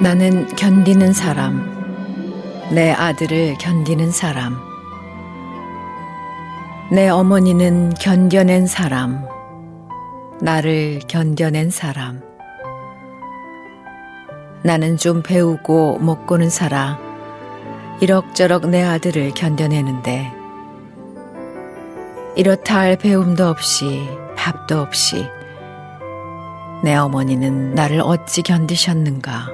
나는 견디는 사람, 내 아들을 견디는 사람, 내 어머니는 견뎌낸 사람, 나를 견뎌낸 사람. 나는 좀 배우고 먹고는 살아 이럭저럭 내 아들을 견뎌내는데 이렇다 할 배움도 없이 밥도 없이 내 어머니는 나를 어찌 견디셨는가.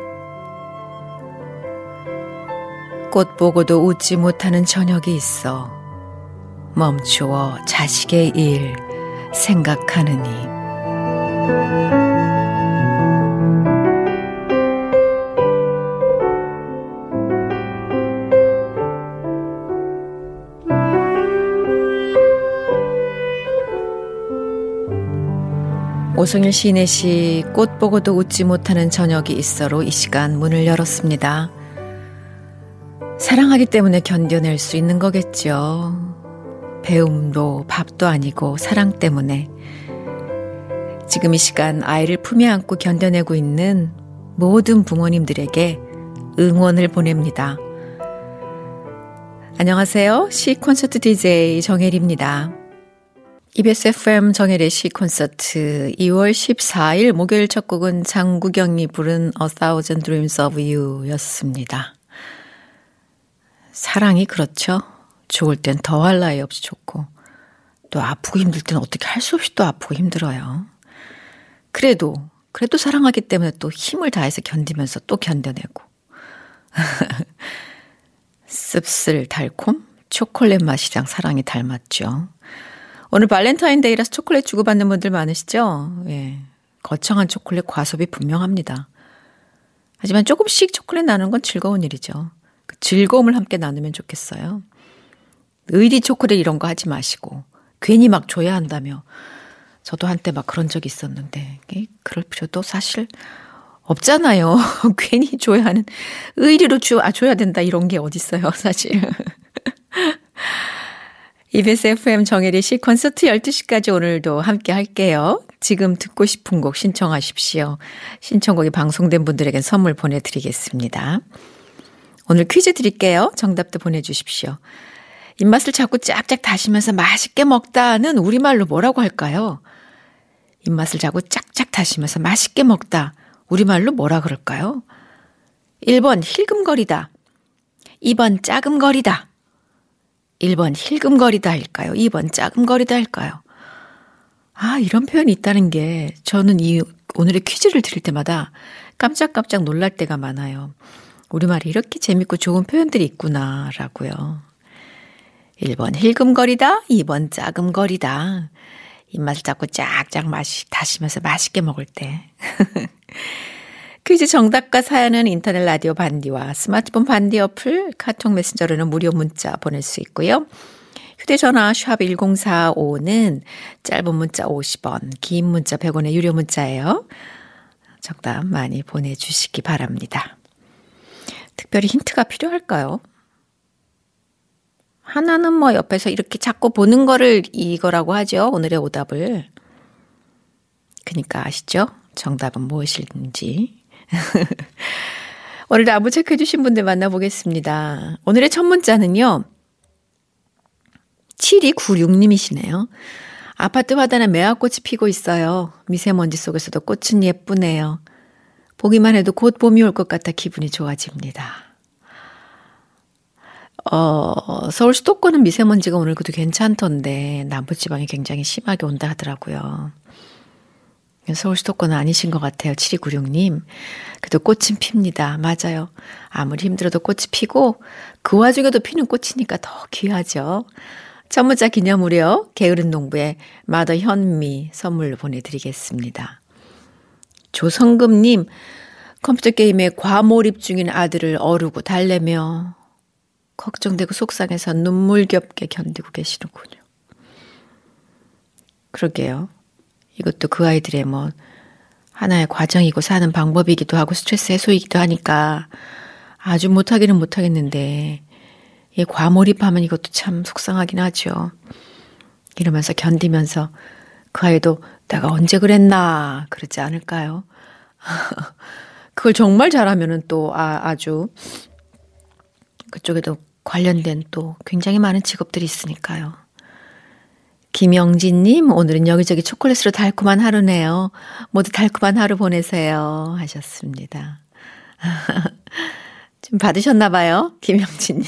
꽃 보고도 웃지 못하는 저녁이 있어 멈추어 자식의 일 생각하느니. 오승일 시인의 시 꽃 보고도 웃지 못하는 저녁이 있어로 이 시간 문을 열었습니다. 사랑하기 때문에 견뎌낼 수 있는 거겠죠. 배움도 밥도 아니고 사랑 때문에. 지금 이 시간 아이를 품에 안고 견뎌내고 있는 모든 부모님들에게 응원을 보냅니다. 안녕하세요. 시 콘서트 DJ 정혜리입니다. EBS FM 정혜리의 시 콘서트 2월 14일 목요일 첫 곡은 장구경이 부른 A Thousand Dreams of You 였습니다. 사랑이 그렇죠. 좋을 땐 더할 나위 없이 좋고 또 아프고 힘들 땐 어떻게 할 수 없이 또 아프고 힘들어요. 그래도 사랑하기 때문에 또 힘을 다해서 견디면서 또 견뎌내고 씁쓸 달콤 초콜릿 맛이랑 사랑이 닮았죠. 오늘 발렌타인데이라서 초콜릿 주고받는 분들 많으시죠? 예, 거창한 초콜릿 과소비 분명합니다. 하지만 조금씩 초콜릿 나누는 건 즐거운 일이죠. 그 즐거움을 함께 나누면 좋겠어요. 의리 초콜릿 이런 거 하지 마시고 괜히 막 줘야 한다며. 저도 한때 막 그런 적이 있었는데 그럴 필요도 사실 없잖아요. 괜히 줘야 하는 의리로 줘야 된다 이런 게 어딨어요 사실. EBS FM 정혜리 씨 콘서트 12시까지 오늘도 함께 할게요. 지금 듣고 싶은 곡 신청하십시오. 신청곡이 방송된 분들에겐 선물 보내드리겠습니다. 오늘 퀴즈 드릴게요. 정답도 보내주십시오. 입맛을 자꾸 짝짝 다시면서 맛있게 먹다는 우리말로 뭐라고 할까요? 입맛을 자꾸 짝짝 다시면서 맛있게 먹다. 우리말로 뭐라 그럴까요? 1번 힐금거리다. 2번 짜금거리다. 1번 힐금거리다 할까요? 2번 짜금거리다 할까요? 아, 이런 표현이 있다는 게 저는 오늘의 퀴즈를 드릴 때마다 깜짝깜짝 놀랄 때가 많아요. 우리말에 이렇게 재밌고 좋은 표현들이 있구나라고요. 1번 힐금거리다, 2번 짜금거리다. 입맛을 자꾸 짝짝 다시면서 맛있게 먹을 때. 퀴즈 정답과 사연은 인터넷 라디오 반디와 스마트폰 반디 어플, 카톡 메신저로는 무료 문자 보낼 수 있고요. 휴대전화 샵 1045는 짧은 문자 50원, 긴 문자 100원의 유료 문자예요. 정답 많이 보내주시기 바랍니다. 특별히 힌트가 필요할까요? 하나는 뭐 옆에서 이렇게 자꾸 보는 거를 이거라고 하죠. 오늘의 오답을. 그러니까 아시죠? 정답은 무엇인지. 오늘도 안부 체크해 주신 분들 만나보겠습니다. 오늘의 첫 문자는요. 7296님이시네요. 아파트 화단에 매화꽃이 피고 있어요. 미세먼지 속에서도 꽃은 예쁘네요. 보기만 해도 곧 봄이 올 것 같아 기분이 좋아집니다. 서울 수도권은 미세먼지가 오늘 그래도 괜찮던데 남부지방이 굉장히 심하게 온다 하더라고요. 서울 수도권은 아니신 것 같아요. 7296님. 그래도 꽃은 핍니다. 맞아요. 아무리 힘들어도 꽃이 피고 그 와중에도 피는 꽃이니까 더 귀하죠. 첫 문자 기념으로 게으른 농부의 마더 현미 선물로 보내드리겠습니다. 조성금님. 컴퓨터 게임에 과몰입 중인 아들을 어르고 달래며 걱정되고 속상해서 눈물겹게 견디고 계시는군요. 그러게요. 이것도 그 아이들의 뭐 하나의 과정이고 사는 방법이기도 하고 스트레스 해소이기도 하니까 아주 못하기는 못하겠는데 이 과몰입하면 이것도 참 속상하긴 하죠. 이러면서 견디면서 그 아이도 내가 언제 그랬나 그러지 않을까요? 그걸 정말 잘하면은 또 아주 그쪽에도 관련된 또 굉장히 많은 직업들이 있으니까요. 김영진님, 오늘은 여기저기 초콜릿으로 달콤한 하루네요. 모두 달콤한 하루 보내세요. 하셨습니다. 좀 받으셨나 봐요. 김영진님.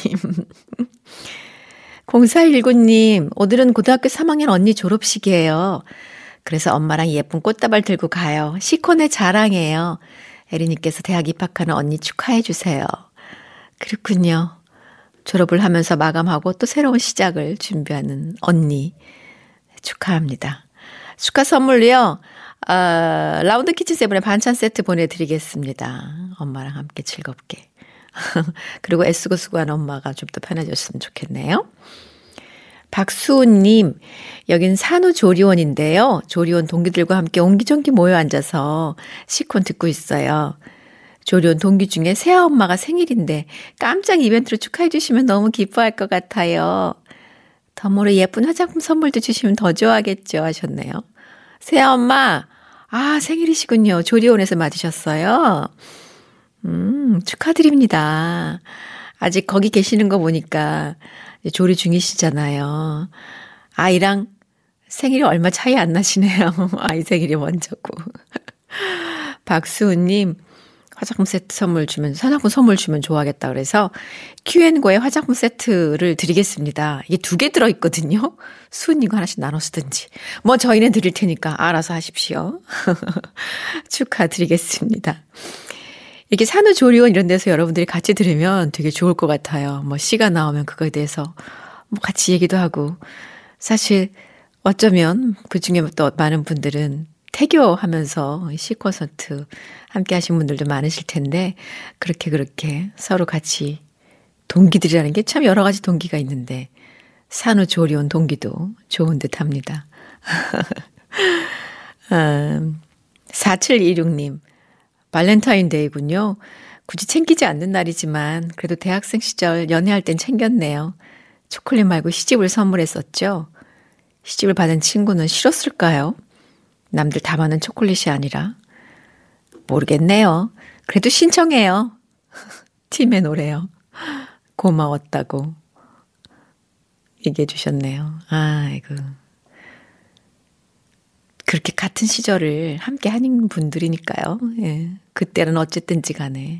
0419님, 오늘은 고등학교 3학년 언니 졸업식이에요. 그래서 엄마랑 예쁜 꽃다발 들고 가요. 시콘의 자랑이에요. 에리님께서 대학 입학하는 언니 축하해 주세요. 그렇군요. 졸업을 하면서 마감하고 또 새로운 시작을 준비하는 언니 축하합니다. 축하 선물로요. 라운드 키친 세븐의 반찬 세트 보내드리겠습니다. 엄마랑 함께 즐겁게. 그리고 애쓰고 수고하는 엄마가 좀 더 편해졌으면 좋겠네요. 박수우님, 여긴 산후조리원인데요. 조리원 동기들과 함께 옹기종기 모여 앉아서 시콘 듣고 있어요. 조리원 동기 중에 새엄마가 생일인데 깜짝 이벤트로 축하해 주시면 너무 기뻐할 것 같아요. 덤으로 예쁜 화장품 선물도 주시면 더 좋아하겠죠 하셨네요. 새엄마, 생일이시군요. 조리원에서 맞으셨어요. 축하드립니다. 아직 거기 계시는 거 보니까 조리 중이시잖아요. 아이랑 생일이 얼마 차이 안 나시네요. 아이 생일이 먼저고. 박수우님, 화장품 세트 화장품 선물 주면 좋아하겠다 그래서 Q&Go에 화장품 세트를 드리겠습니다. 이게 2개 들어있거든요. 수은님과 하나씩 나눠 쓰든지. 뭐 저희는 드릴 테니까 알아서 하십시오. 축하드리겠습니다. 이렇게 산후조리원 이런 데서 여러분들이 같이 들으면 되게 좋을 것 같아요. 뭐 시가 나오면 그거에 대해서 뭐 같이 얘기도 하고. 사실 어쩌면 그중에 또 많은 분들은 태교하면서 시콘서트 함께 하신 분들도 많으실 텐데 그렇게 서로 같이 동기들이라는 게 참 여러 가지 동기가 있는데 산후조리원 동기도 좋은 듯 합니다. 4726님, 발렌타인데이군요. 굳이 챙기지 않는 날이지만 그래도 대학생 시절 연애할 땐 챙겼네요. 초콜릿 말고 시집을 선물했었죠. 시집을 받은 친구는 싫었을까요? 남들 다 많은 초콜릿이 아니라. 모르겠네요. 그래도 신청해요. 팀의 노래요. 고마웠다고 얘기해 주셨네요. 아이고. 그렇게 같은 시절을 함께 하는 분들이니까요. 예. 그때는 어쨌든지 간에.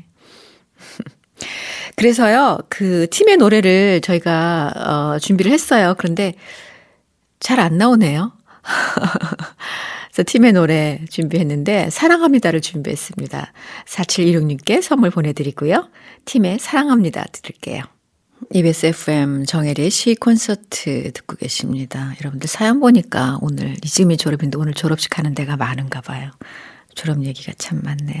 그래서요, 그 팀의 노래를 저희가 준비를 했어요. 그런데 잘 안 나오네요. 그래서 팀의 노래 준비했는데 사랑합니다를 준비했습니다. 4716님께 선물 보내드리고요. 팀의 사랑합니다 들을게요. EBS FM 정혜리의 시 콘서트 듣고 계십니다. 여러분들 사연 보니까 오늘 지금이 졸업인데 오늘 졸업식 하는 데가 많은가 봐요. 졸업 얘기가 참 많네요.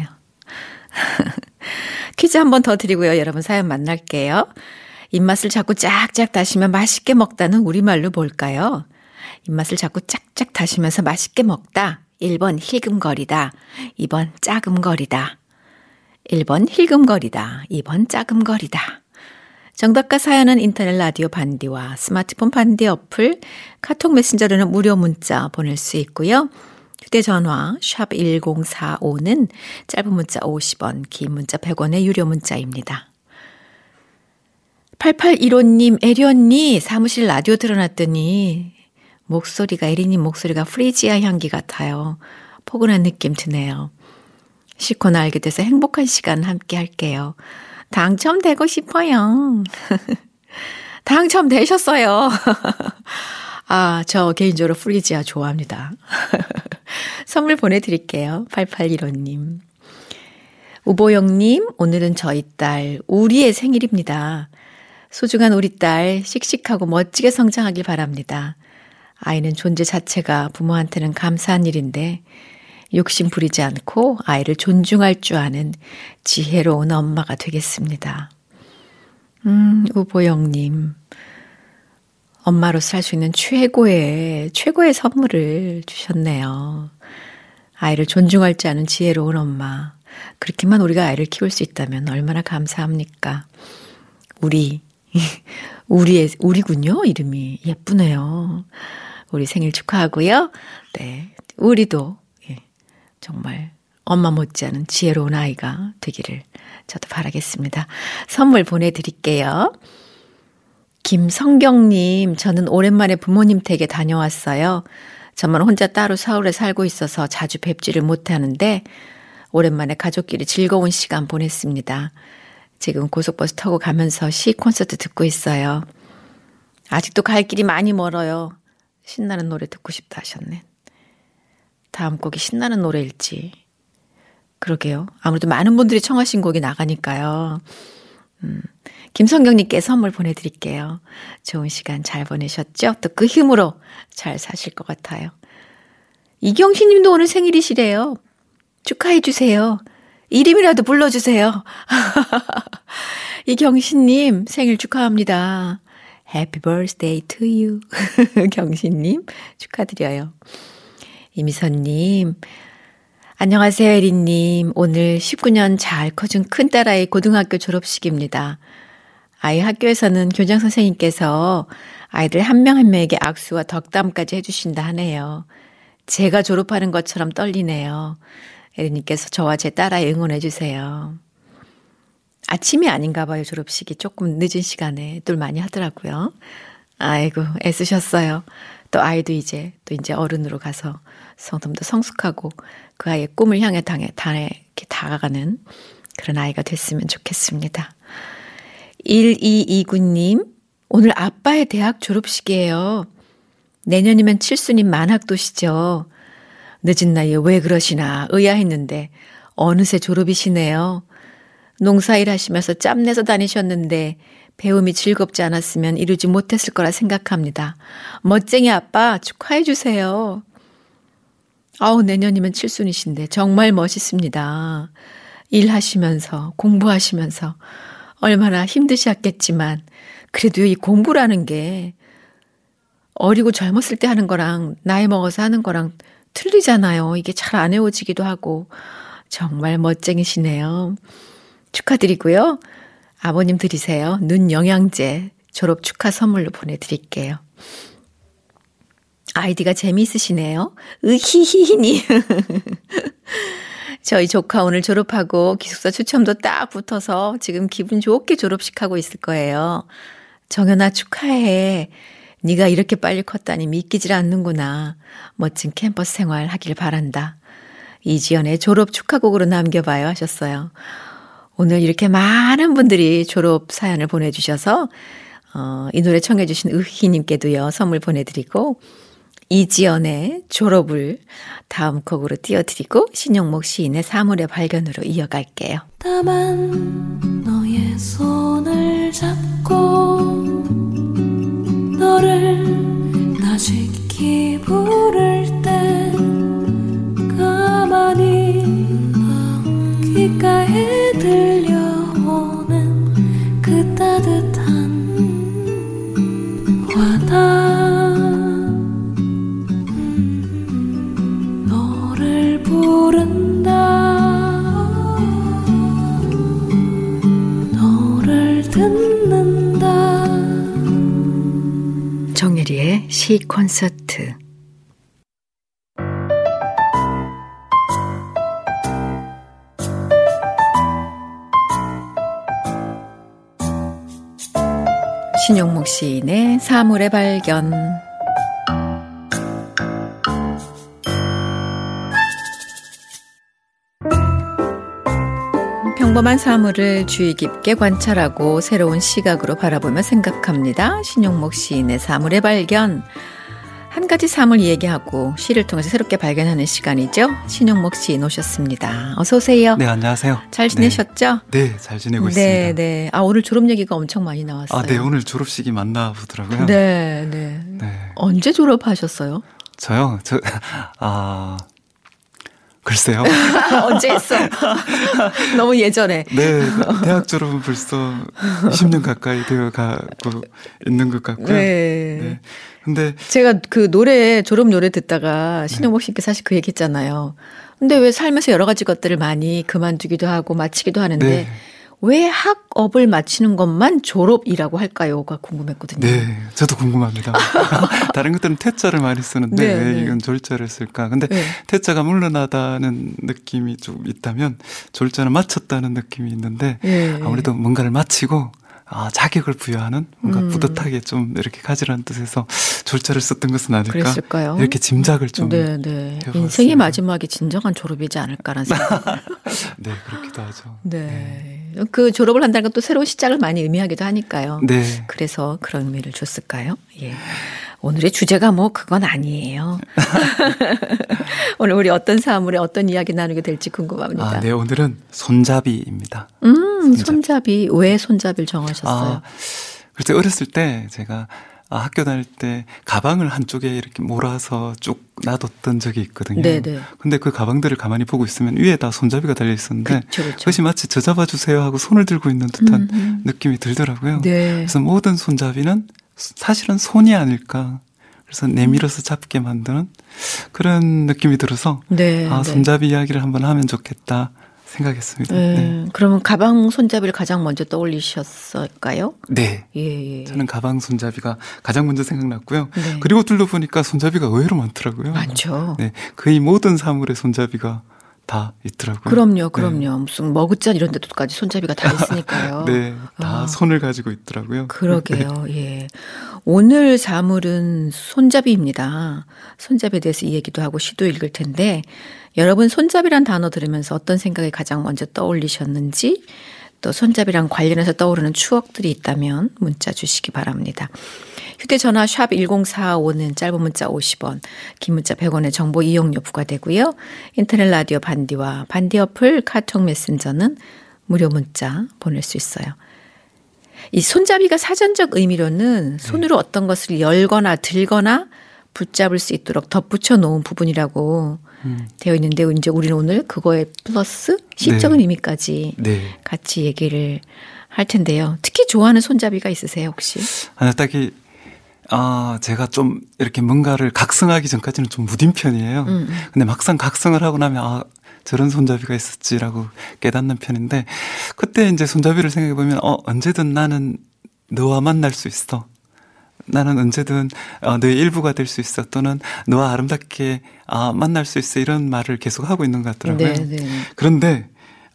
퀴즈 한 번 더 드리고요. 여러분 사연 만날게요. 입맛을 자꾸 짝짝 다시며 맛있게 먹다는 우리말로 뭘까요? 입맛을 자꾸 짝짝 다시면서 맛있게 먹다. 1번 힐금거리다. 2번 짜금거리다. 1번 힐금거리다. 2번 짜금거리다. 정답과 사연은 인터넷 라디오 반디와 스마트폰 반디 어플, 카톡 메신저로는 무료 문자 보낼 수 있고요. 휴대전화 샵 1045는 짧은 문자 50원, 긴 문자 100원의 유료 문자입니다. 8815님, 애리 언니 사무실 라디오 틀어놨더니 목소리가 에리님 목소리가 프리지아 향기 같아요. 포근한 느낌 드네요. 시코나 알게 돼서 행복한 시간 함께 할게요. 당첨되고 싶어요. 당첨되셨어요. 저 개인적으로 프리지아 좋아합니다. 선물 보내드릴게요. 8815님. 우보영님, 오늘은 저희 딸 우리의 생일입니다. 소중한 우리 딸 씩씩하고 멋지게 성장하길 바랍니다. 아이는 존재 자체가 부모한테는 감사한 일인데 욕심 부리지 않고 아이를 존중할 줄 아는 지혜로운 엄마가 되겠습니다. 우보영님, 엄마로서 할 수 있는 최고의 선물을 주셨네요. 아이를 존중할 줄 아는 지혜로운 엄마. 그렇게만 우리가 아이를 키울 수 있다면 얼마나 감사합니까? 우리군요. 이름이 예쁘네요. 우리 생일 축하하고요. 네, 우리도 정말 엄마 못지않은 지혜로운 아이가 되기를 저도 바라겠습니다. 선물 보내드릴게요. 김성경님, 저는 오랜만에 부모님 댁에 다녀왔어요. 저만 혼자 따로 서울에 살고 있어서 자주 뵙지를 못하는데 오랜만에 가족끼리 즐거운 시간 보냈습니다. 지금 고속버스 타고 가면서 시 콘서트 듣고 있어요. 아직도 갈 길이 많이 멀어요. 신나는 노래 듣고 싶다 하셨네. 다음 곡이 신나는 노래일지. 그러게요. 아무래도 많은 분들이 청하신 곡이 나가니까요. 김성경님께 선물 보내드릴게요. 좋은 시간 잘 보내셨죠? 또 그 힘으로 잘 사실 것 같아요. 이경신 님도 오늘 생일이시래요. 축하해 주세요. 이름이라도 불러주세요. 이경신 님 생일 축하합니다. Happy birthday to you. 경신 님 축하드려요. 이미선 님, 안녕하세요, 혜린 님. 오늘 19년 잘 커준 큰딸아이 고등학교 졸업식입니다. 아이 학교에서는 교장 선생님께서 아이들 한 명 한 명에게 악수와 덕담까지 해주신다 하네요. 제가 졸업하는 것처럼 떨리네요. 혜린님께서 저와 제 딸아이 응원해 주세요. 아침이 아닌가 봐요. 졸업식이 조금 늦은 시간에 늘 많이 하더라고요. 아이고 애쓰셨어요. 또 아이도 이제 어른으로 가서 좀 더 성숙하고 그 아이의 꿈을 향해 이렇게 다가가는 그런 아이가 됐으면 좋겠습니다. 1229님, 오늘 아빠의 대학 졸업식이에요. 내년이면 칠순인 만학도시죠. 늦은 나이에 왜 그러시나 의아했는데 어느새 졸업이시네요. 농사일 하시면서 짬내서 다니셨는데 배움이 즐겁지 않았으면 이루지 못했을 거라 생각합니다. 멋쟁이 아빠 축하해 주세요. 내년이면 칠순이신데 정말 멋있습니다. 일하시면서 공부하시면서 얼마나 힘드셨겠지만 그래도 이 공부라는 게 어리고 젊었을 때 하는 거랑 나이 먹어서 하는 거랑 틀리잖아요. 이게 잘 안 외워지기도 하고 정말 멋쟁이시네요. 축하드리고요. 아버님 드리세요. 눈 영양제 졸업 축하 선물로 보내드릴게요. 아이디가 재미있으시네요. 으히히히니. 저희 조카 오늘 졸업하고 기숙사 추첨도 딱 붙어서 지금 기분 좋게 졸업식 하고 있을 거예요. 정연아 축하해. 네가 이렇게 빨리 컸다니 믿기질 않는구나. 멋진 캠퍼스 생활 하길 바란다. 이지연의 졸업 축하곡으로 남겨봐요 하셨어요. 오늘 이렇게 많은 분들이 졸업 사연을 보내주셔서 이 노래 청해 주신 의희님께도요 선물 보내드리고 이지연의 졸업을 다음 곡으로 띄워드리고 신용목 시인의 사물의 발견으로 이어갈게요. 다만 너의 손을 잡고 너를 나직히 부를 때 가만히 귓가에 들려오는 그 따뜻한 와닿 너를 부른다 너를 듣는다 정혜리의 시 콘서트. 신용목 시인의 사물의 발견. 평범한 사물을 주의 깊게 관찰하고 새로운 시각으로 바라보며 생각합니다. 신용목 시인의 사물의 발견. 한 가지 사물 얘기하고 시를 통해서 새롭게 발견하는 시간이죠. 신용목 시인 오셨습니다. 어서 오세요. 네, 안녕하세요. 잘 지내셨죠? 네, 잘 지내고 네, 있습니다. 네. 오늘 졸업 얘기가 엄청 많이 나왔어요. 네, 오늘 졸업식이 맞나 보더라고요. 네, 네. 네. 언제 졸업하셨어요? 저요? 글쎄요. 언제 했어? 너무 예전에. 네, 대학 졸업은 벌써 20년 가까이 되어 가고 있는 것 같고요. 네. 네. 근데 제가 그 졸업 노래 듣다가 신용복 씨께 사실 그 얘기 했잖아요. 근데 왜 삶에서 여러 가지 것들을 많이 그만두기도 하고 마치기도 하는데 네. 왜 학업을 마치는 것만 졸업이라고 할까요?가 궁금했거든요. 네, 저도 궁금합니다. 다른 것들은 퇴짜를 많이 쓰는데 네, 왜 네. 이건 졸자를 쓸까? 근데 네. 퇴짜가 물러나다는 느낌이 좀 있다면 졸자는 마쳤다는 느낌이 있는데 네. 아무래도 뭔가를 마치고 자격을 부여하는 뭔가 뿌듯하게 좀 이렇게 가지라는 뜻에서 졸자를 썼던 것은 아닐까? 그랬을까요? 이렇게 짐작을 좀 네. 해봤습니다. 인생의 마지막이 진정한 졸업이지 않을까라는 생각. 네, 그렇기도 하죠. 네. 그 졸업을 한다는 건 또 새로운 시작을 많이 의미하기도 하니까요. 네. 그래서 그런 의미를 줬을까요? 예. 오늘의 주제가 뭐 그건 아니에요. 오늘 우리 어떤 사물에 어떤 이야기 나누게 될지 궁금합니다. 네, 오늘은 손잡이입니다. 손잡이. 왜 손잡이를 정하셨어요? 글쎄 어렸을 때 제가 학교 다닐 때 가방을 한쪽에 이렇게 몰아서 쭉 놔뒀던 적이 있거든요. 네네. 근데 그 가방들을 가만히 보고 있으면 위에다 손잡이가 달려 있었는데 그쵸. 그것이 마치 저 잡아주세요 하고 손을 들고 있는 듯한 느낌이 들더라고요. 네. 그래서 모든 손잡이는 사실은 손이 아닐까. 그래서 내밀어서 잡게 만드는 그런 느낌이 들어서 네. 손잡이 이야기를 한번 하면 좋겠다 생각했습니다. 네. 그러면 가방 손잡이를 가장 먼저 떠올리셨을까요? 네. 예. 저는 가방 손잡이가 가장 먼저 생각났고요. 네. 그리고 둘러보니까 손잡이가 의외로 많더라고요. 많죠. 네, 거의 모든 사물에 손잡이가 다 있더라고요. 그럼요. 네. 무슨 머그잔 이런 데도까지 손잡이가 다 있으니까요. 네, 다 손을 가지고 있더라고요. 그러게요. 예. 오늘 사물은 손잡이입니다. 손잡이에 대해서 이야기도 하고 시도 읽을 텐데 여러분 손잡이란 단어 들으면서 어떤 생각이 가장 먼저 떠올리셨는지 또 손잡이랑 관련해서 떠오르는 추억들이 있다면 문자 주시기 바랍니다. 휴대전화 샵 1045는 짧은 문자 50원, 긴 문자 100원의 정보 이용료 부과되고요. 인터넷 라디오 반디와 반디 어플 카톡 메신저는 무료 문자 보낼 수 있어요. 이 손잡이가 사전적 의미로는 손으로 어떤 것을 열거나 들거나 붙잡을 수 있도록 덧붙여 놓은 부분이라고 되어 있는데 이제 우리는 오늘 그거에 플러스 시적인 의미까지 같이 얘기를 할 텐데요. 특히 좋아하는 손잡이가 있으세요 혹시? 딱히 제가 좀 이렇게 뭔가를 각성하기 전까지는 좀 무딘 편이에요. 근데 막상 각성을 하고 나면 저런 손잡이가 있었지라고 깨닫는 편인데 그때 이제 손잡이를 생각해 보면 언제든 나는 너와 만날 수 있어. 나는 언제든 너의 일부가 될 수 있어. 또는 너와 아름답게 만날 수 있어. 이런 말을 계속 하고 있는 것 같더라고요. 네. 그런데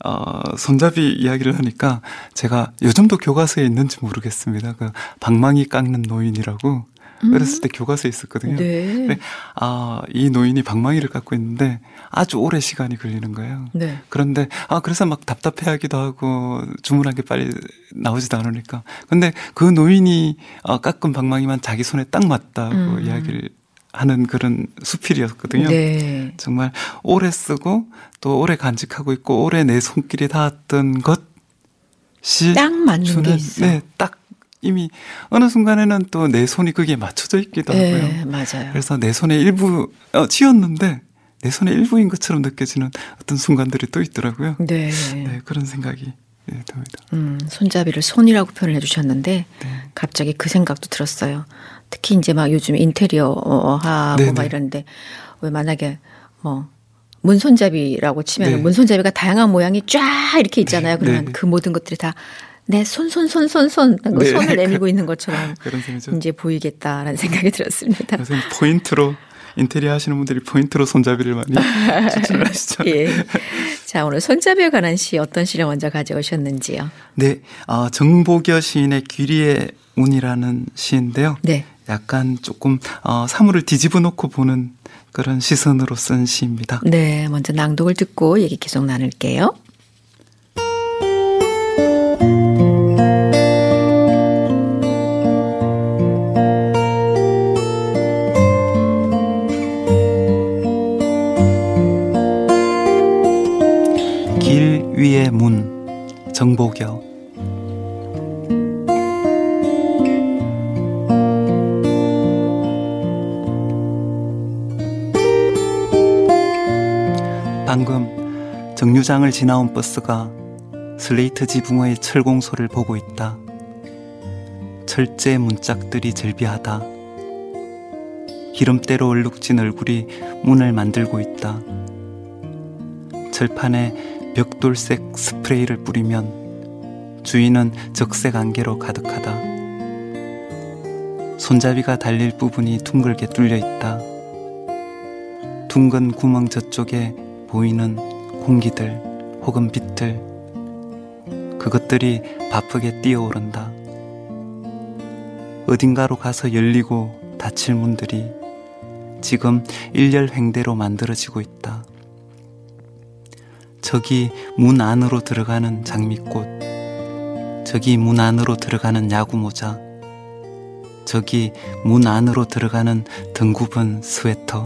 손잡이 이야기를 하니까 제가 요즘도 교과서에 있는지 모르겠습니다. 그 방망이 깎는 노인이라고 어렸을 때 교과서에 있었거든요. 네. 이 노인이 방망이를 깎고 있는데 아주 오래 시간이 걸리는 거예요. 네. 그런데 그래서 막 답답해하기도 하고 주문한 게 빨리 나오지도 않으니까. 근데 그 노인이 깎은 방망이만 자기 손에 딱 맞다고 이야기를 하는 그런 수필이었거든요. 네. 정말 오래 쓰고 또 오래 간직하고 있고 오래 내 손길이 닿았던 것이 딱 맞는 게 있어. 네, 딱 이미 어느 순간에는 또 내 손이 거기에 맞춰져 있기도 하고요. 네, 맞아요. 그래서 내 손의 일부 쥐었는데 내 손의 일부인 것처럼 느껴지는 어떤 순간들이 또 있더라고요. 네. 그런 생각이 듭니다. 손잡이를 손이라고 표현을 해주셨는데 갑자기 그 생각도 들었어요. 특히 이제 막 요즘 인테리어 하고 막 이러는데 왜 만약에 뭐 문손잡이라고 치면 문손잡이가 다양한 모양이 쫙 이렇게 있잖아요. 그러면 그 모든 것들이 다 내 손을 내밀고 있는 것처럼 이제 보이겠다라는 생각이 들었습니다. 그래서 포인트로 인테리어 하시는 분들이 포인트로 손잡이를 많이 추천을 하시죠. 예. 자, 오늘 손잡이에 관한 시 어떤 시를 먼저 가져오셨는지요? 네, 정보교 시인의 귀리의 운이라는 시인데요. 네. 약간 조금 사물을 뒤집어 놓고 보는 그런 시선으로 쓴 시입니다. 네, 먼저 낭독을 듣고 얘기 계속 나눌게요. 길 위의 문, 정보교. 방금 정류장을 지나온 버스가 슬레이트 지붕의 철공소를 보고 있다. 철제 문짝들이 절비하다. 기름때로 얼룩진 얼굴이 문을 만들고 있다. 철판에 벽돌색 스프레이를 뿌리면 주위는 적색 안개로 가득하다. 손잡이가 달릴 부분이 둥글게 뚫려 있다. 둥근 구멍 저쪽에 보이는 공기들 혹은 빛들, 그것들이 바쁘게 뛰어오른다. 어딘가로 가서 열리고 닫힐 문들이 지금 일렬횡대로 만들어지고 있다. 저기 문 안으로 들어가는 장미꽃, 저기 문 안으로 들어가는 야구모자, 저기 문 안으로 들어가는 등 굽은 스웨터.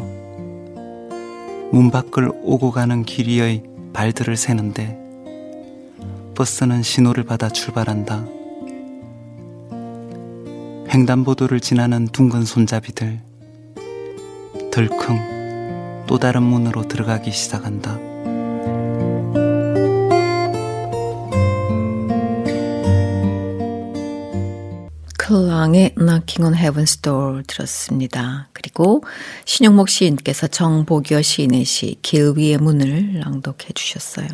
문 밖을 오고 가는 길 위의 발들을 세는데 버스는 신호를 받아 출발한다. 횡단보도를 지나는 둥근 손잡이들, 덜컹 또 다른 문으로 들어가기 시작한다. 클랑의 Knocking on Heaven's Door 들었습니다. 그리고 신영목 시인께서 정보교 시인의 시 길 위의 문을 낭독해 주셨어요.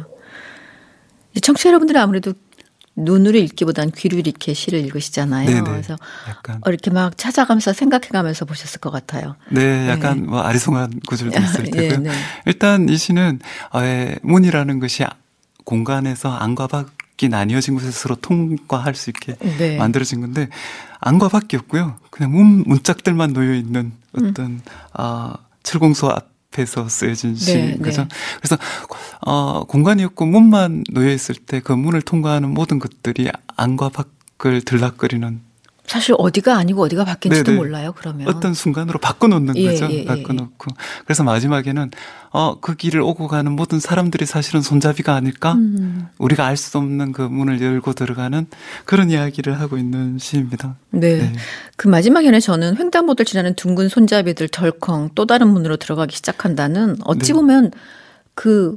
청취자 여러분들은 아무래도 눈으로 읽기보단 귀로 이렇게 시를 읽으시잖아요. 네네. 그래서 약간 이렇게 막 찾아가면서 생각해가면서 보셨을 것 같아요. 네, 약간 네. 뭐 아리송한 구절도 있을 테고요. 네. 일단 이 시는 문이라는 것이 공간에서 안과 밖이 나뉘어진 곳에서 서로 통과할 수 있게 네. 만들어진 건데 안과 밖이 없고요. 그냥 문짝들만 놓여 있는 어떤 철공소 앞에서 쓰여진 시인 거죠. 네. 그래서 공간이 없고 문만 놓여 있을 때 그 문을 통과하는 모든 것들이 안과 밖을 들락거리는, 사실 어디가 아니고 어디가 바뀐지도 네네. 몰라요. 그러면 어떤 순간으로 바꿔놓는 예, 거죠. 예, 바꿔놓고. 그래서 마지막에는 그 길을 오고 가는 모든 사람들이 사실은 손잡이가 아닐까? 우리가 알 수 없는 그 문을 열고 들어가는 그런 이야기를 하고 있는 시입니다. 네. 네. 그 마지막에는 저는 횡단보도를 지나는 둥근 손잡이들 덜컹 또 다른 문으로 들어가기 시작한다는 어찌 네. 보면 그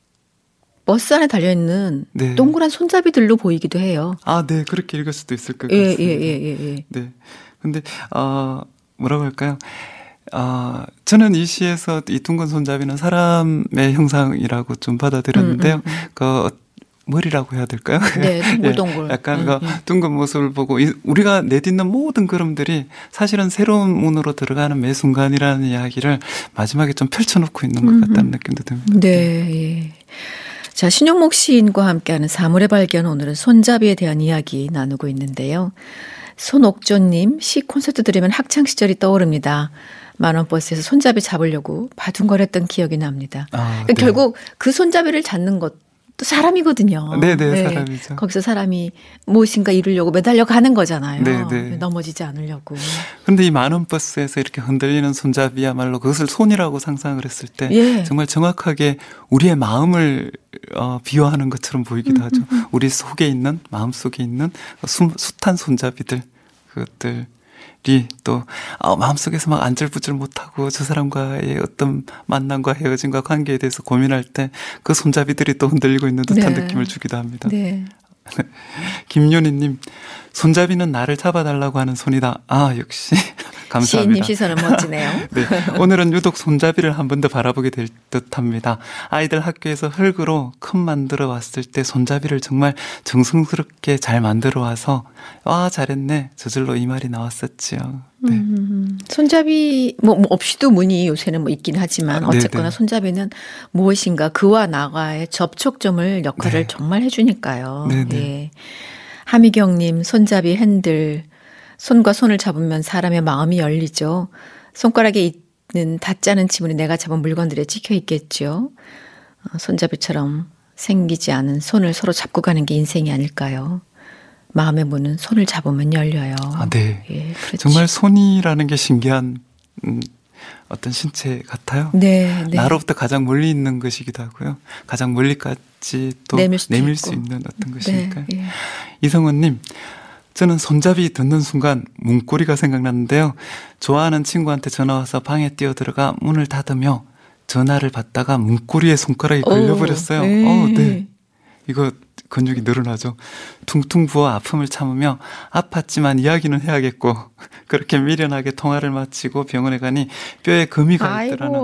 버스 안에 달려있는 네. 동그란 손잡이들로 보이기도 해요. 네. 그렇게 읽을 수도 있을 것 예, 같습니다. 예. 네. 근데, 뭐라고 할까요? 저는 이 시에서 이 둥근 손잡이는 사람의 형상이라고 좀 받아들였는데요. 머리라고 해야 될까요? 네, 동글동글. 예, 약간 둥근 모습을 보고 우리가 내딛는 모든 걸음들이 사실은 새로운 문으로 들어가는 매 순간이라는 이야기를 마지막에 좀 펼쳐놓고 있는 것 같다는 느낌도 듭니다. 네. 예. 자, 신용목 시인과 함께하는 사물의 발견, 오늘은 손잡이에 대한 이야기 나누고 있는데요. 손옥조님, 시 콘서트 들으면 학창시절이 떠오릅니다. 만원버스에서 손잡이 잡으려고 바둥거렸던 기억이 납니다. 그러니까 네. 결국 그 손잡이를 잡는 것도 사람이거든요. 네네, 사람이죠. 거기서 사람이 무엇인가 이루려고 매달려 가는 거잖아요. 네네. 넘어지지 않으려고. 그런데 이 만원버스에서 이렇게 흔들리는 손잡이야말로 그것을 손이라고 상상을 했을 때 예. 정말 정확하게 우리의 마음을 비유하는 것처럼 보이기도 하죠. 우리 속에 있는, 마음 속에 있는 숱한 손잡이들, 그것들이 또 마음속에서 막 안절부절 못하고 저 사람과의 어떤 만남과 헤어짐과 관계에 대해서 고민할 때 그 손잡이들이 또 흔들리고 있는 듯한 네. 느낌을 주기도 합니다. 네. 김윤희님, 손잡이는 나를 잡아달라고 하는 손이다. 역시 감사합니다. 시인님 시선은 멋지네요. 네, 오늘은 유독 손잡이를 한 번 더 바라보게 될 듯합니다. 아이들 학교에서 흙으로 컵 만들어 왔을 때 손잡이를 정말 정성스럽게 잘 만들어 와서 잘했네, 저절로 이 말이 나왔었지요. 네. 손잡이 없이도 문이 요새는 있긴 하지만 어쨌거나 네네. 손잡이는 무엇인가 그와 나와의 접촉점을 역할을 네. 정말 해주니까요. 네네. 예. 하미경님, 손잡이 핸들, 손과 손을 잡으면 사람의 마음이 열리죠. 손가락에 있는 닿지 않은 지문이 내가 잡은 물건들에 찍혀 있겠죠. 손잡이처럼 생기지 않은 손을 서로 잡고 가는 게 인생이 아닐까요? 마음의 문은 손을 잡으면 열려요. 네. 예, 그렇죠. 정말 손이라는 게 신기한 어떤 신체 같아요. 네. 나로부터 가장 멀리 있는 것이기도 하고요. 가장 멀리까지 또 내밀 수 있는 어떤 것이니까요. 네, 예. 이성원님, 저는 손잡이 듣는 순간 문고리가 생각났는데요. 좋아하는 친구한테 전화 와서 방에 뛰어들어가 문을 닫으며 전화를 받다가 문고리에 손가락이 걸려버렸어요. 네. 이거 근육이 늘어나죠. 퉁퉁 부어 아픔을 참으며 아팠지만 이야기는 해야겠고 그렇게 미련하게 통화를 마치고 병원에 가니 뼈에 금이 가 있더라는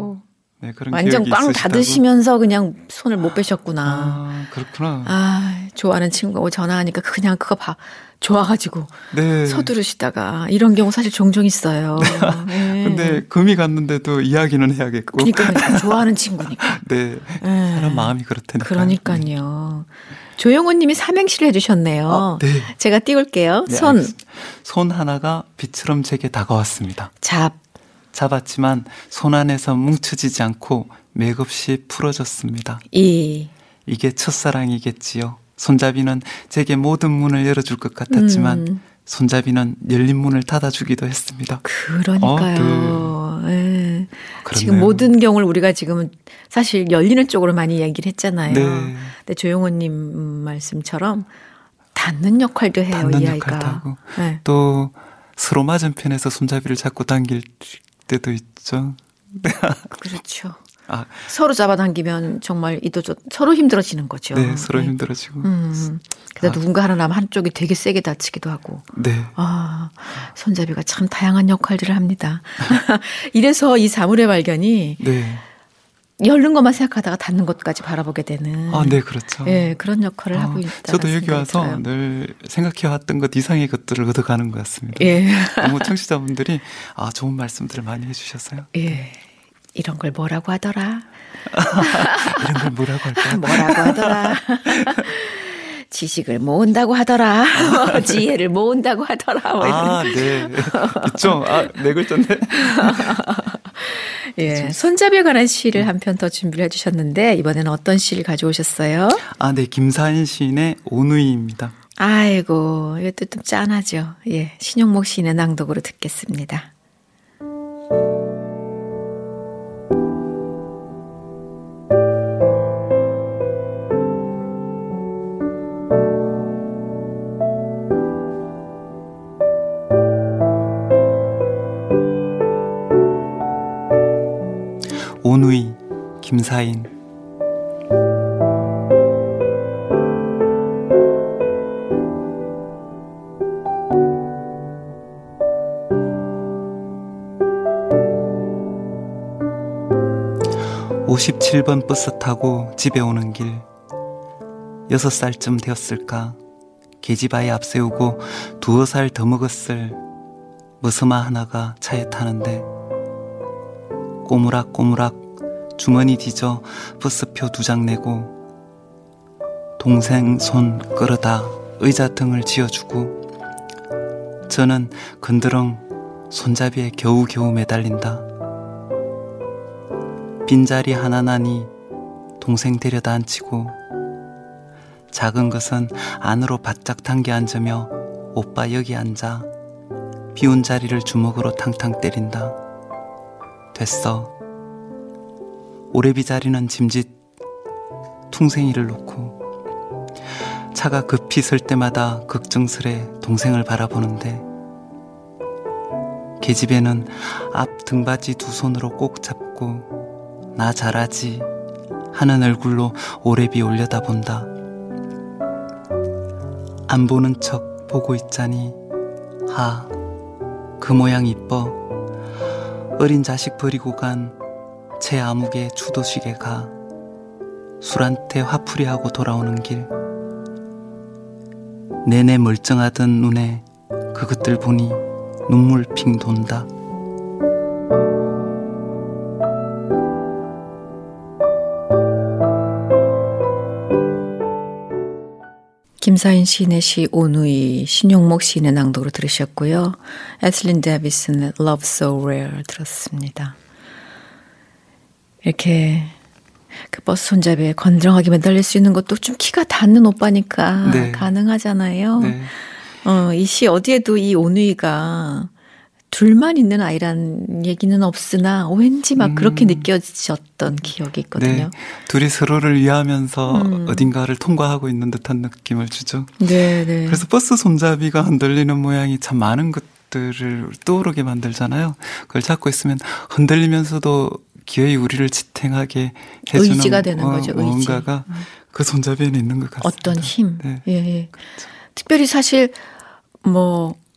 네, 그런 완전 기억이 꽝 있으시다고. 닫으시면서 그냥 손을 못 빼셨구나. 그렇구나. 좋아하는 친구하고 전화하니까 그냥 그거 좋아가지고 네. 서두르시다가 이런 경우 사실 종종 있어요. 네. 근데 금이 갔는데도 이야기는 해야겠고. 그러니까 좋아하는 친구니까. 네. 사람 마음이 그렇다니까요. 그러니까요. 조영훈 님이 삼행시를 해주셨네요. 네. 제가 띄울게요. 네, 손. 알겠습니다. 손 하나가 비처럼 제게 다가왔습니다. 잡. 잡았지만 손 안에서 뭉쳐지지 않고 맥없이 풀어졌습니다. 이게 첫사랑이겠지요. 손잡이는 제게 모든 문을 열어줄 것 같았지만 손잡이는 열린 문을 닫아주기도 했습니다. 그러니까요. 네. 그렇네요. 지금 모든 경우를 우리가 지금 사실 열리는 쪽으로 많이 얘기를 했잖아요. 네. 근데 조용호님 말씀처럼 닫는 역할도 해요. 닫는 이 역할도 아이가. 하고 네. 또 서로 맞은편에서 손잡이를 잡고 당길 때도 있죠. 그렇죠. 아, 서로 잡아당기면 정말 서로 힘들어지는 거죠. 네, 서로 힘들어지고. 그래서 누군가 하나 나면 한쪽이 되게 세게 다치기도 하고. 네. 손잡이가 참 다양한 역할들을 합니다. 이래서 이 사물의 발견이 네. 열는 것만 생각하다가 닫는 것까지 바라보게 되는. 네, 그렇죠. 네, 그런 역할을 하고 있다. 저도 여기 와서 늘 생각해왔던 것 이상의 것들을 얻어가는 것 같습니다. 예. 너무 청취자분들이 좋은 말씀들을 많이 해주셔서요. 예. 이런 걸 뭐라고 하더라? 이런 걸 뭐라고 할까요? 뭐라고 하더라? 지식을 모은다고 하더라. 지혜를 모은다고 하더라. 네. 있죠. 네 글자네. 예. 손잡이에 관한 시를 한 편 더 준비를 해주셨는데, 이번에는 어떤 시를 가져오셨어요? 네. 김사인 시인의 오누이입니다. 아이고, 이것도 좀 짠하죠. 예. 신용목 시인의 낭독으로 듣겠습니다. 오누이 김사인. (57번) 버스 타고 집에 오는 길 6살쯤 되었을까. 계집아이 앞세우고 2살 더 먹었을 머스마 하나가 차에 타는데 꼬무락꼬무락 주머니 뒤져 버스표 2장 내고 동생 손 끌어다 의자 등을 쥐어주고 저는 건드렁 손잡이에 겨우겨우 매달린다. 빈자리 하나 나니 동생 데려다 앉히고 작은 것은 안으로 바짝 당겨 앉으며 오빠 여기 앉아 비운 자리를 주먹으로 탕탕 때린다. 됐어. 오래비 자리는 짐짓 퉁생이를 놓고 차가 급히 설 때마다 걱정스레 동생을 바라보는데 계집애는 앞 등받이 2 손으로 꼭 잡고 나 잘하지 하는 얼굴로 오래비 올려다본다. 안 보는 척 보고 있자니 그 모양 이뻐. 어린 자식 버리고 간 제 아무개 추도식에 가 술한테 화풀이하고 돌아오는 길 내내 멀쩡하던 눈에 그것들 보니 눈물 핑 돈다. 김사인 시인의 시 오누이, 신용목 시인의 낭독으로 들으셨고요. 애슬린 데비슨의 Love So Rare 들었습니다. 이렇게 그 버스 손잡이에 건드렁하게 매달릴 수 있는 것도 좀 키가 닿는 오빠니까 네. 가능하잖아요. 네. 이 시 어디에도 이 오누이가 둘만 있는 아이란 얘기는 없으나 왠지 막 그렇게 느껴졌던 기억이 있거든요. 네. 둘이 서로를 위하면서 어딘가를 통과하고 있는 듯한 느낌을 주죠. 네, 네. 그래서 버스 손잡이가 흔들리는 모양이 참 많은 것들을 떠오르게 만들잖아요. 그걸 잡고 있으면 흔들리면서도 기어이 우리를 지탱하게 해주는 의지가 되는 거죠. 의지. 뭔가가 그 손잡이에는 있는 것 같습니다. 어떤 힘. 네. 예, 예. 특별히 사실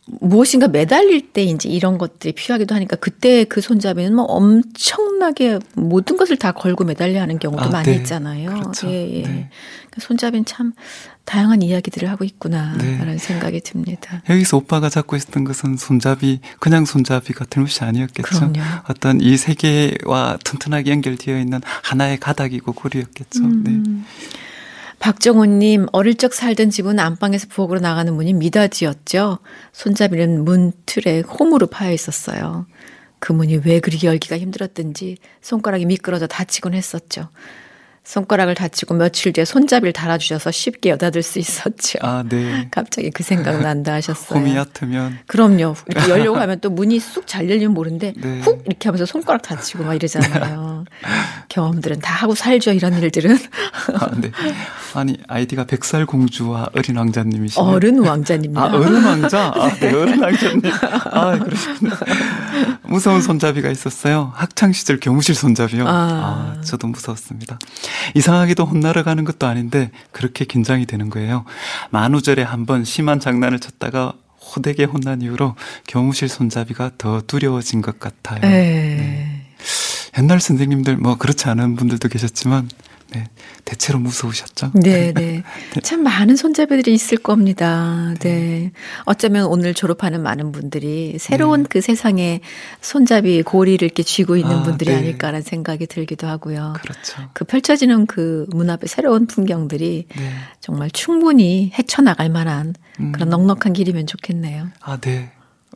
무엇인가 매달릴 때 이제 이런 것들이 필요하기도 하니까 그때 그 손잡이는 뭐 엄청나게 모든 것을 다 걸고 매달려 하는 경우도 많이 네. 있잖아요. 그렇죠. 예, 예. 네. 그러니까 손잡이는 참 다양한 이야기들을 하고 있구나라는 네. 생각이 듭니다. 여기서 오빠가 잡고 있었던 것은 손잡이, 그냥 손잡이가 틀림없이 아니었겠죠. 그럼요. 어떤 이 세계와 튼튼하게 연결되어 있는 하나의 가닥이고 고리였겠죠. 네. 박정호님, 어릴 적 살던 집은 안방에서 부엌으로 나가는 문이 미닫이였죠. 손잡이는 문 틀에 홈으로 파여 있었어요. 그 문이 왜 그리 열기가 힘들었든지 손가락이 미끄러져 다치곤 했었죠. 손가락을 다치고 며칠 뒤에 손잡이를 달아주셔서 쉽게 여닫을 수 있었죠. 아, 네. 갑자기 그 생각난다 하셨어요. 홈이 얕으면. 그럼요. 이렇게 열려고 하면 또 문이 쑥 잘 열리면 모르는데 네. 훅 이렇게 하면서 손가락 다치고 막 이러잖아요. 경험들은 다 하고 살죠. 이런 일들은. 아, 네. 아니, 아이디가 백설공주와 어린 왕자님이시네요. 어른 왕자님입니다. 아, 어른 왕자? 아, 네, 어른 왕자님. 아, 그러시구나. 무서운 손잡이가 있었어요. 학창시절 교무실 손잡이요. 아, 저도 무서웠습니다. 이상하게도 혼나러 가는 것도 아닌데 그렇게 긴장이 되는 거예요. 만우절에 한번 심한 장난을 쳤다가 호되게 혼난 이후로 교무실 손잡이가 더 두려워진 것 같아요. 네. 옛날 선생님들 뭐 그렇지 않은 분들도 계셨지만 네, 대체로 무서우셨죠? 네, 네. 참 많은 손잡이들이 있을 겁니다. 네. 어쩌면 오늘 졸업하는 많은 분들이 새로운 그 세상에 손잡이 고리를 이렇게 쥐고 있는 분들이 네. 아닐까라는 생각이 들기도 하고요. 그렇죠. 그 펼쳐지는 그 문 앞에 새로운 풍경들이 네. 정말 충분히 헤쳐나갈 만한 그런 넉넉한 길이면 좋겠네요. 아, 네.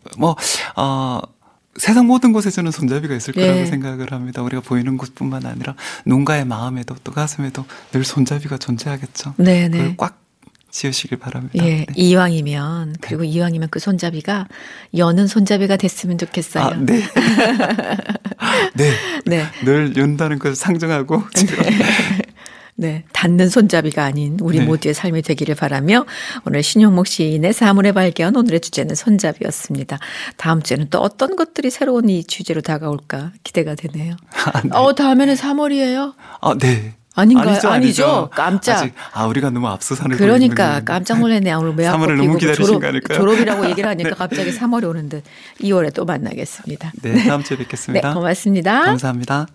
세상 모든 곳에 저는 손잡이가 있을 거라고 네. 생각을 합니다. 우리가 보이는 곳뿐만 아니라 누군가의 마음에도 또 가슴에도 늘 손잡이가 존재하겠죠. 네, 그걸 네. 꽉 지으시길 바랍니다. 예, 네. 이왕이면 그리고 이왕이면 그 손잡이가 여는 손잡이가 됐으면 좋겠어요. 아, 네. 네. 네. 늘 연다는 것을 상정하고 지금 네, 닿는 손잡이가 아닌 우리 네. 모두의 삶이 되기를 바라며 오늘 신용목 시인의 사물의 발견, 오늘의 주제는 손잡이였습니다. 다음 주에는 또 어떤 것들이 새로운 이 주제로 다가올까 기대가 되네요. 아, 네. 다음에는 3월이에요? 아, 네. 아닌가요? 아니죠. 깜짝. 아직, 우리가 너무 앞서산을 그러니까 깜짝 놀랐네. 오늘 매학 3월을 너무 기다리신 거 아닐까요? 졸업이라고 얘기를 하니까 네. 갑자기 3월이 오는데 2월에 또 만나겠습니다. 네, 다음 주에 뵙겠습니다. 네, 고맙습니다. 감사합니다.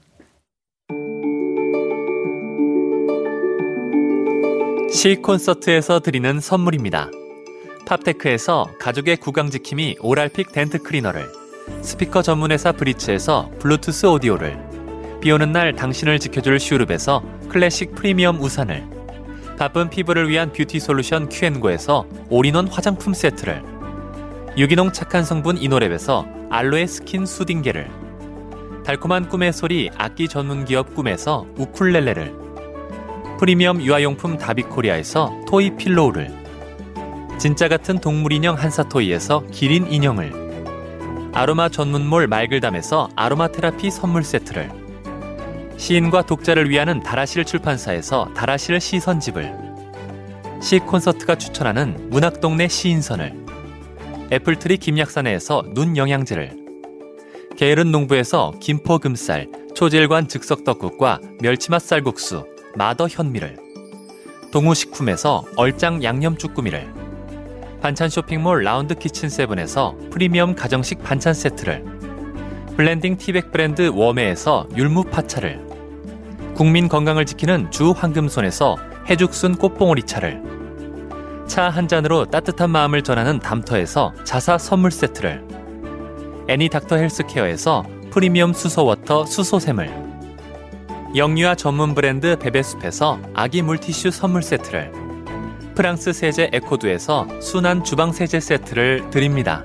시 콘서트에서 드리는 선물입니다. 팝테크에서 가족의 구강지킴이 오랄픽 덴트 클리너를, 스피커 전문회사 브리츠에서 블루투스 오디오를, 비오는 날 당신을 지켜줄 슈룹에서 클래식 프리미엄 우산을, 바쁜 피부를 위한 뷰티 솔루션 큐앤고에서 올인원 화장품 세트를, 유기농 착한 성분 이노랩에서 알로에 스킨 수딩게를, 달콤한 꿈의 소리 악기 전문기업 꿈에서 우쿨렐레를, 프리미엄 유아용품 다비코리아에서 토이 필로우를, 진짜 같은 동물 인형 한사토이에서 기린 인형을, 아로마 전문몰 말글담에서 아로마 테라피 선물 세트를, 시인과 독자를 위하는 다라실 출판사에서 다라실 시선집을, 시 콘서트가 추천하는 문학동네 시인선을, 애플트리 김약산에서 눈 영양제를, 게으른 농부에서 김포금쌀, 초질관 즉석떡국과 멸치맛 쌀국수, 마더 현미를, 동우식품에서 얼짱 양념쭈꾸미를, 반찬 쇼핑몰 라운드 키친세븐에서 프리미엄 가정식 반찬 세트를, 블렌딩 티백 브랜드 웜에에서 율무 파차를, 국민 건강을 지키는 주 황금손에서 해죽순 꽃봉오리 차를, 차 한 잔으로 따뜻한 마음을 전하는 담터에서 자사 선물 세트를, 애니 닥터 헬스케어에서 프리미엄 수소워터 수소샘을, 영유아 전문 브랜드 베베숲에서 아기 물티슈 선물 세트를, 프랑스 세제 에코두에서 순한 주방 세제 세트를 드립니다.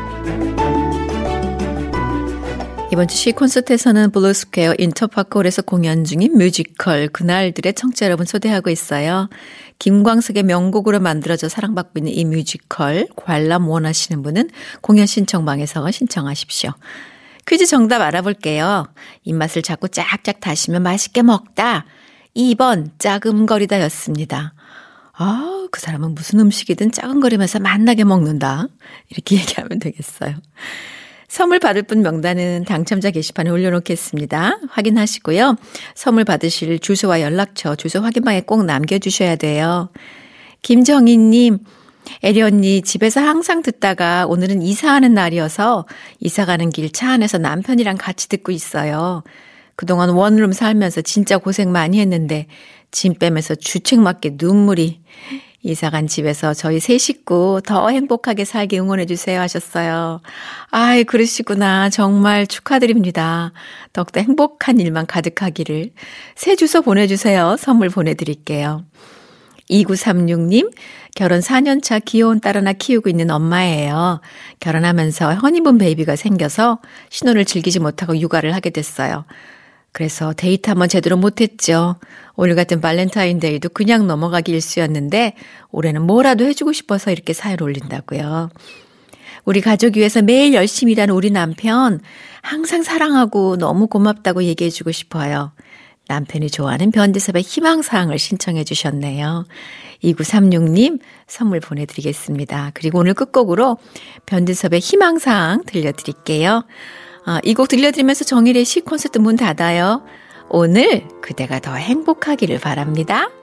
이번 주 시 콘서트에서는 블루스퀘어 인터파크홀에서 공연 중인 뮤지컬 그날들의 청취자 여러분 초대하고 있어요. 김광석의 명곡으로 만들어져 사랑받고 있는 이 뮤지컬 관람 원하시는 분은 공연 신청방에서 신청하십시오. 퀴즈 정답 알아볼게요. 입맛을 자꾸 쫙쫙 다시면 맛있게 먹다. 2번 짜금거리다였습니다. 그 사람은 무슨 음식이든 짜금거리면서 맛나게 먹는다. 이렇게 얘기하면 되겠어요. 선물 받을 분 명단은 당첨자 게시판에 올려놓겠습니다. 확인하시고요. 선물 받으실 주소와 연락처, 주소 확인방에 꼭 남겨주셔야 돼요. 김정희님, 애리 언니 집에서 항상 듣다가 오늘은 이사하는 날이어서 이사 가는 길 차 안에서 남편이랑 같이 듣고 있어요. 그동안 원룸 살면서 진짜 고생 많이 했는데 짐 빼면서 주책맞게 눈물이. 이사간 집에서 저희 세 식구 더 행복하게 살게 응원해 주세요 하셨어요. 아이, 그러시구나. 정말 축하드립니다. 더욱더 행복한 일만 가득하기를. 새 주소 보내주세요. 선물 보내드릴게요. 2936님, 결혼 4년차 귀여운 딸 하나 키우고 있는 엄마예요. 결혼하면서 허니문 베이비가 생겨서 신혼을 즐기지 못하고 육아를 하게 됐어요. 그래서 데이트 한번 제대로 못했죠. 오늘 같은 발렌타인데이도 그냥 넘어가기 일쑤였는데 올해는 뭐라도 해주고 싶어서 이렇게 사연 올린다고요. 우리 가족 위해서 매일 열심히 일하는 우리 남편 항상 사랑하고 너무 고맙다고 얘기해주고 싶어요. 남편이 좋아하는 변대섭의 희망사항을 신청해 주셨네요. 2936님 선물 보내드리겠습니다. 그리고 오늘 끝곡으로 변대섭의 희망사항 들려드릴게요. 이 곡 들려드리면서 정일의 시콘서트 문 닫아요. 오늘 그대가 더 행복하기를 바랍니다.